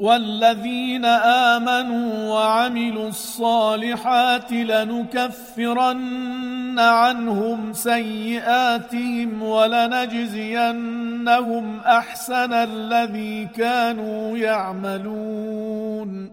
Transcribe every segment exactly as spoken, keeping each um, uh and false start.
والذين آمنوا وعملوا الصالحات لنكفرن عنهم سيئاتهم ولنجزينهم أحسن الذي كانوا يعملون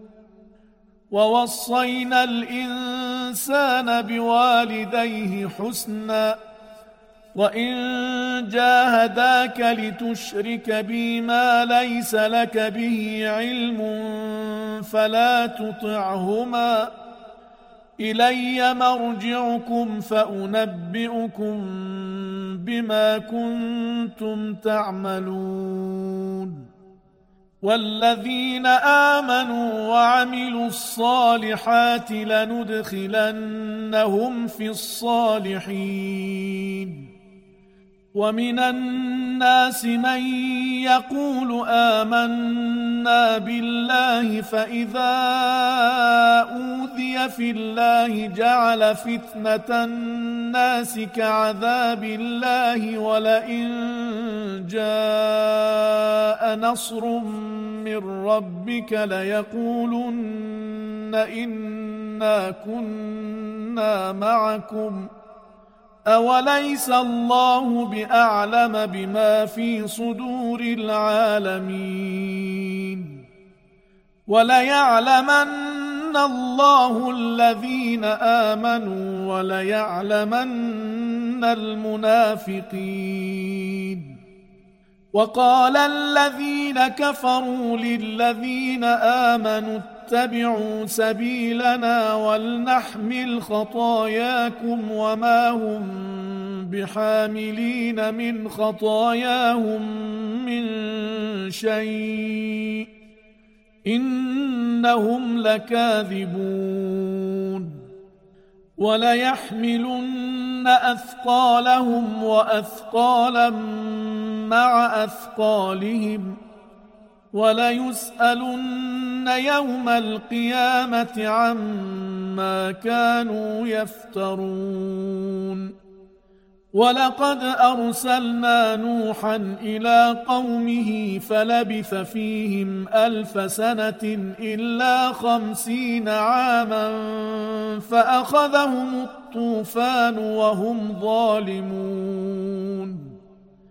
ووصينا الإنسان بوالديه حسنا وإن جاهداك لتشرك بي ما ليس لك به علم فلا تطعهما إلي مرجعكم فأنبئكم بما كنتم تعملون والذين آمنوا وعملوا الصالحات لندخلنهم في الصالحين ومن الناس من يقول آمنا بالله فإذا أوذي في الله جعل فتنة الناس كعذاب الله ولئن جاء نصر من ربك ليقولن إنا كنا معكم أوليس الله بأعلم بما في صدور العالمين وليعلمن الله الذين آمنوا وليعلمن المنافقين وقال الذين كفروا للذين آمنوا اتبعوا سبيلنا ولنحمل خطاياكم وما هم بحاملين من خطاياهم من شيء إنهم لكاذبون وليحملن أثقالهم وأثقالا مع أثقالهم وليسألن يوم القيامة عما كانوا يفترون ولقد أرسلنا نوحا إلى قومه فلبث فيهم ألف سنة إلا خمسين عاما فأخذهم الطوفان وهم ظالمون